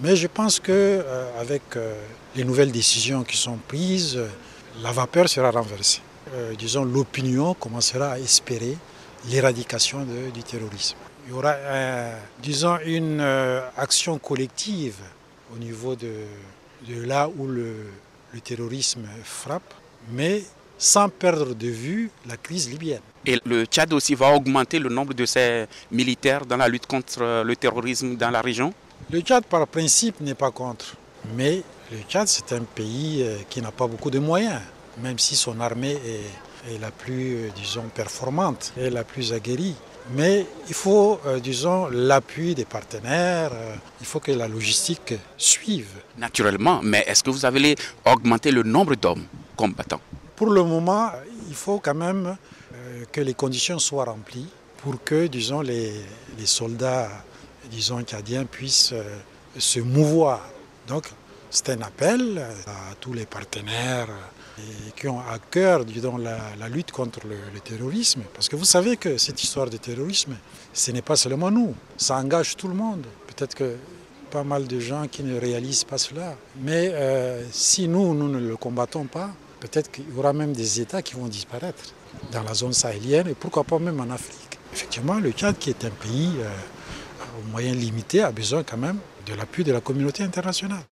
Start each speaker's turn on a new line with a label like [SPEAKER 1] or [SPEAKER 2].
[SPEAKER 1] Mais je pense qu'avec les nouvelles décisions qui sont prises, la vapeur sera renversée. Disons, l'opinion commencera à espérer l'éradication du terrorisme. Il y aura, une action collective au niveau de là où le terrorisme frappe, mais sans perdre de vue la crise libyenne.
[SPEAKER 2] Et le Tchad aussi va augmenter le nombre de ses militaires dans la lutte contre le terrorisme dans la région?
[SPEAKER 1] Le Tchad, par principe, n'est pas contre. Mais le Tchad, c'est un pays qui n'a pas beaucoup de moyens, même si son armée est la plus, performante et la plus aguerrie. Mais il faut, l'appui des partenaires, il faut que la logistique suive.
[SPEAKER 2] Naturellement, mais est-ce que vous avez augmenté le nombre d'hommes combattants?
[SPEAKER 1] Pour le moment, il faut quand même que les conditions soient remplies pour que, les soldats, tchadiens puissent se mouvoir. Donc, c'est un appel à tous les partenaires qui ont à cœur la lutte contre le terrorisme. Parce que vous savez que cette histoire de terrorisme, ce n'est pas seulement nous, ça engage tout le monde. Peut-être que pas mal de gens qui ne réalisent pas cela. Mais si nous ne le combattons pas, peut-être qu'il y aura même des États qui vont disparaître dans la zone sahélienne et pourquoi pas même en Afrique. Effectivement, le Tchad, qui est un pays aux moyens limités, a besoin quand même de l'appui de la communauté internationale.